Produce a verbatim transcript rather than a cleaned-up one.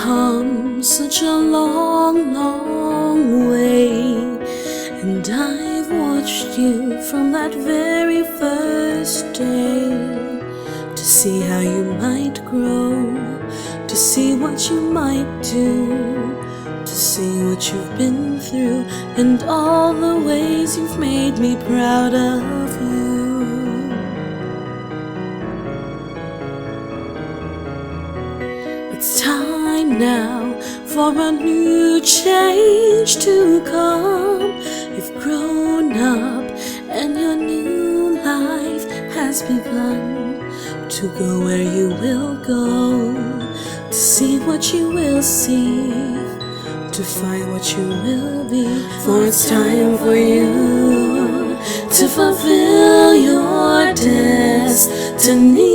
come such a long, long way, and I've watched you from that very first day, to see how you might grow, to see what you might do, to see what you've been through, and all the ways you've made me proud of you. It's time now for a new change to come. You've grown up and your new life has begun, to go where you will go, to see what you will see, to find what you will be. For it's time for you to fulfill your destiny.